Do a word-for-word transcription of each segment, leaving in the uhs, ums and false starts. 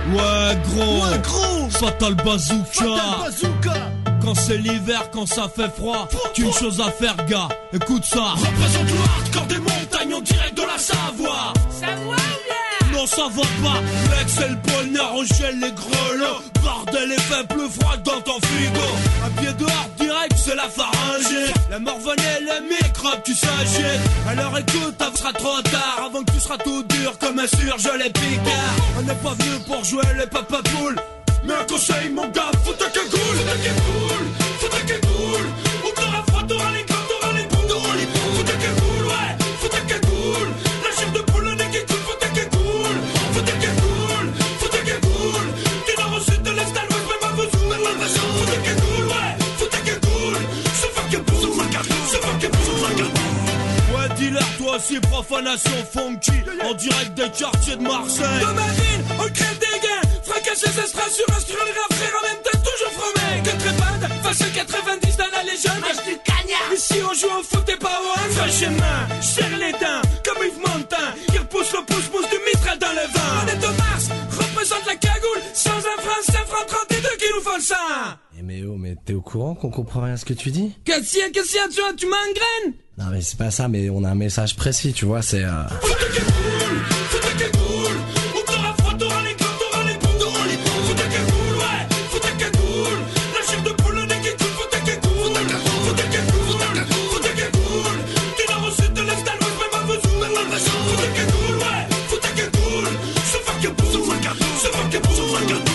Ouais gros, ouais gros, Fatal Bazooka. Fatal Bazooka. Quand c'est l'hiver, quand ça fait froid, qu'une chose à faire gars, écoute ça. Représente le hardcore des montagnes en direct de la Savoie. Savoie ou bien? Non ça va pas, mec c'est le pôle Nord, on gèle les grelots. Bordel et fait plus froid dans ton frigo. Un pied dehors direct c'est la pharyngée. La morvonnée et le microbe tu s'agites. Alors écoute, ça sera trop tard, avant que tu seras tout dur comme un surgelé picard. On n'est pas venu pour jouer les papapoules, mais un conseil mon gars, faut ta cagoule. Faut ta cagoule, faut ta cagoule. Ou t'auras froid, t'auras les gants, t'auras les boules, t'auras les boules. Faut ta cagoule, ouais, faut ta cagoule. La chair de poule, le nez qui coule, faut ta cagoule. Faut ta cagoule, faut ta cagoule. Du nord au sud, de l'est à l'ouest, même à Vesoul, même à Vesoul. Faut ta cagoule, ouais, faut ta cagoule. Se fuck up, se fuck up, se fuck up, se fuck up. Ouais dealer, toi aussi profanation funky, en direct des quartiers de Marseille. De ma ville, on crève des gains. Fracasser ses strass sur un sur les rap, frère, en même temps toujours fromé. Que trépade, face quatre-vingt-dix dans la légende. Mange du cagnard. Ici on joue au foot et pas au hand. Fâche main, serre les dents, comme Yves Montand. Il repousse le pouce-pouce du mitral dans le vent. On est au Mars, représente la cagoule. Sans un franc, cinq francs trente-deux qui nous font le sang. Eh mais oh, mais t'es au courant qu'on comprend rien à ce que tu dis? Qu'est-ce qu'il y a, qu'est-ce qu'il y a, tu vois, tu m'engraines? Non mais c'est pas ça, mais on a un message précis, tu vois, c'est... Euh... Faut ta cagoule, faut ta cagoule. Ou t'auras froid, t'auras les gants, t'auras les boules, t'auras les boules. Faut ta cagoule, ouais, faut ta cagoule. La chair de poule, le nez qui coule, faut ta cagoule. Faut ta cagoule, faut ta cagoule, faut ta cagoule. Du nord au sud, de l'est à l'ouest, même à Vesoul, même à Vesoul. Faut ta cagoule, ouais, faut ta cagoule. Se fuck up, se fuck up, se fuck up, se fuck up.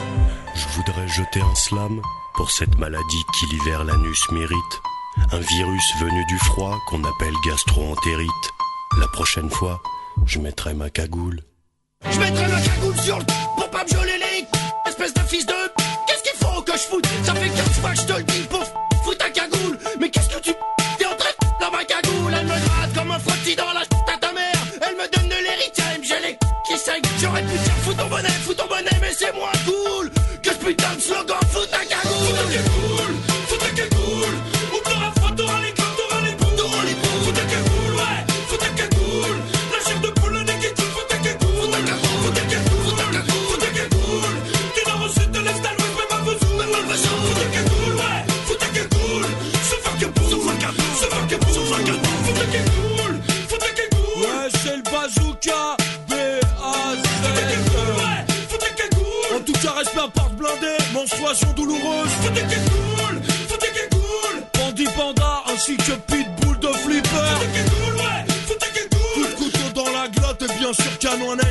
Je voudrais jeter un slam pour cette maladie qui l'hiver l'anus mérite. Un virus venu du froid qu'on appelle gastro-entérite. La prochaine fois, je mettrai ma cagoule. Je mettrai ma cagoule sur le pour pas me geler les espèce de fils de. Qu'est-ce qu'il faut que je foute? Ça fait quinze fois que je te le dis, pauvre. Fous ta cagoule. Mais qu'est-ce que tu t'es en train de dans ma cagoule? Elle me gratte comme un frottis dans la à ta mère. Elle me donne de l'héritage, elle me gèle qui saigne. J'aurais pu dire fous ton bonnet, fous ton bonnet, mais c'est moins cool que ce putain de slogan. Fous ta cagoule. Fous ta cagoule, fous ta cagoule. Ou t'auras froid, t'auras les gants, t'auras les boules, t'auras les boules. Fous ta cagoule, ouais, fous ta cagoule. La chair de poule, le nez qui coule, faut ta cagoule. Faut ta cagoule, faut ta cagoule, faut ta cagoule, faut ta cagoule. Du nord au sud, de l'est à l'ouest, même à Vesoul, même à Vesoul. Faut ta cagoule, ouais, faut ta cagoule. Se fuck up, se fuck up, se fuck up, se fuck up. Faut ta cagoule, faut ta cagoule. Ouais c'est le bazooka, B A Z. Faut ta cagoule, ouais, faut ta cagoule. En tout cas respect à porte blindée, menstruation douloureuse. Faut ta cagoule, faut ta cagoule. Bandit panda ainsi que pitbull de flipper. Faut ta cagoule, ouais, faut ta cagoule. Coup de couteau dans la glotte et bien sûr canon